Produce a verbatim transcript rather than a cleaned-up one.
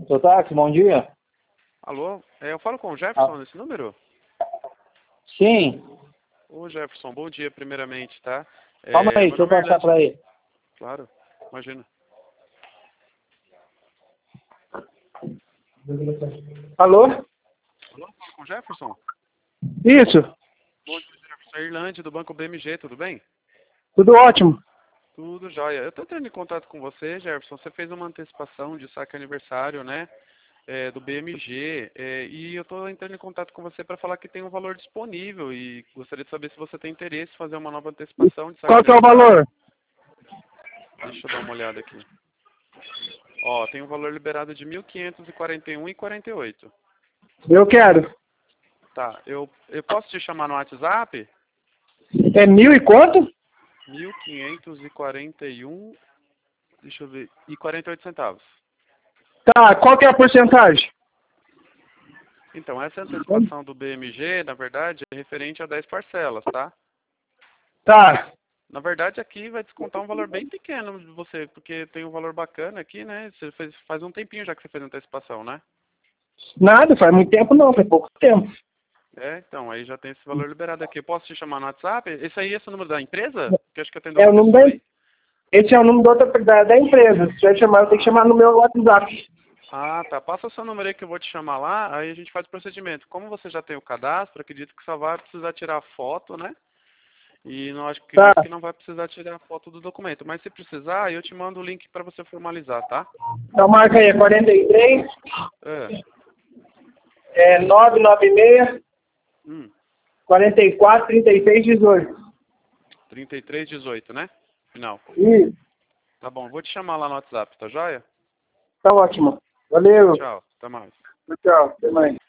Seu táxi, bom dia. Alô? É, eu falo com o Ah, Jefferson nesse número? sim. Ô Jefferson, bom dia primeiramente, tá? Calma É, aí, meu deixa eu nome é passar Erlande. pra ele. Claro, imagina. Alô? Alô, falo com o Jefferson? Isso, Bom dia, Jefferson. É Irlande, do Banco B M G, tudo bem? tudo ótimo. Tudo jóia. Eu tô entrando em contato com você, Jefferson. Você fez uma antecipação de saque aniversário, né? É, do B M G. É, e eu tô entrando em contato com você para falar que tem um valor disponível e gostaria de saber se você tem interesse em fazer uma nova antecipação de saque Qual que é o aniversário. valor? Deixa eu dar uma olhada aqui. Ó, tem um valor liberado de mil quinhentos e quarenta e um reais e quarenta e oito centavos. Eu quero. Tá, eu, eu posso te chamar no WhatsApp? É mil e quanto? mil quinhentos e quarenta e um, deixa eu ver, e quarenta e oito centavos. Tá, qual que é a porcentagem? Então, essa antecipação do B M G, na verdade, é referente a dez parcelas, tá? Tá. Na verdade, aqui vai descontar um valor bem pequeno de você, porque tem um valor bacana aqui, né? Você fez, faz um tempinho já que você fez a antecipação, né? Nada, faz muito tempo não, faz pouco tempo. É, então, aí já tem esse valor liberado aqui. Eu posso te chamar no WhatsApp? Esse aí, esse é o número da empresa? Porque acho que atendeu É o outra número pessoa da, aí. esse é o número da, outra- da, da empresa. Se tiver chamar, tem que chamar no meu WhatsApp. Ah, tá. Passa o seu número aí que eu vou te chamar lá, aí a gente faz o procedimento. Como você já tem o cadastro, acredito que só vai precisar tirar foto, né? E não acho Tá. acredito que não vai precisar tirar foto do documento. Mas se precisar, eu te mando o link para você formalizar, tá? Então marca aí, é quarenta e três, É. é nove nove seis, Hum. quarenta e quatro, trinta e seis, dezoito. trinta e três dezoito, né? Final. Isso, Tá bom, vou te chamar lá no WhatsApp, tá joia? tá ótimo. Valeu. Tchau, até mais. Tchau, até mais.